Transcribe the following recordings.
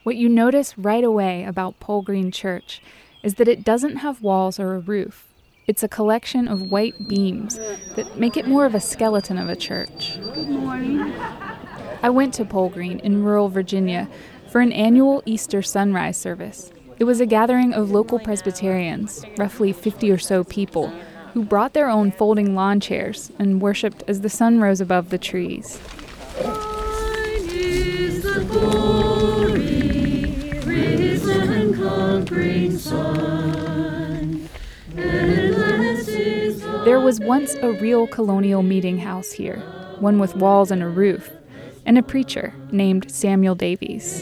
What you notice right away about Pole Green Church is that it doesn't have walls or a roof. It's a collection of white beams that make it more of a skeleton of a church. Good morning. I went to Pole Green in rural Virginia for an annual Easter sunrise service. It was a gathering of local Presbyterians, roughly 50 or so people, who brought their own folding lawn chairs and worshipped as the sun rose above the trees. Thine is the glory, risen and conquering Son. There was once a real colonial meeting house here, one with walls and a roof, and a preacher named Samuel Davies.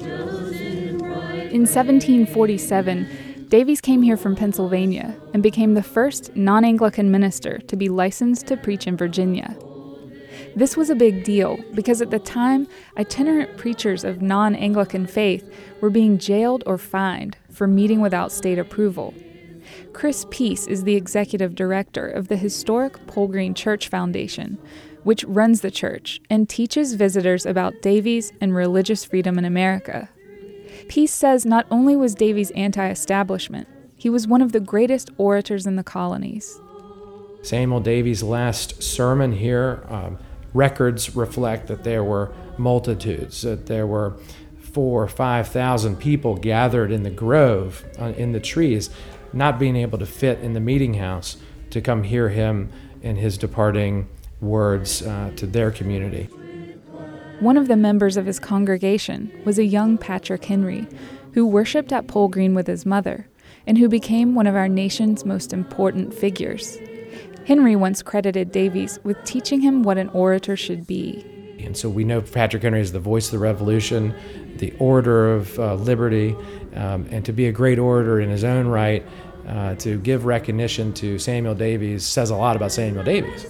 In 1747, Davies came here from Pennsylvania and became the first non-Anglican minister to be licensed to preach in Virginia. This was a big deal because at the time, itinerant preachers of non-Anglican faith were being jailed or fined for meeting without state approval. Chris Peace is the executive director of the historic Pole Green Church Foundation, which runs the church and teaches visitors about Davies and religious freedom in America. Peace says not only was Davies anti-establishment, he was one of the greatest orators in the colonies. Samuel Davies' last sermon here, records reflect that there were multitudes, that there were 4,000 or 5,000 people gathered in the grove, in the trees, not being able to fit in the meeting house to come hear him and his departing words to their community. One of the members of his congregation was a young Patrick Henry, who worshipped at Pole Green with his mother, and who became one of our nation's most important figures. Henry once credited Davies with teaching him what an orator should be. And so we know Patrick Henry is the voice of the revolution, the orator of liberty, and to be a great orator in his own right, to give recognition to Samuel Davies says a lot about Samuel Davies.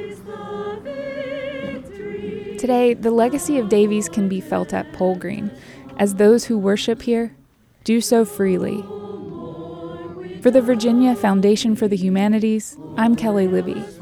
Today, the legacy of Davies can be felt at Pole Green, as those who worship here do so freely. For the Virginia Foundation for the Humanities, I'm Kelly Libby.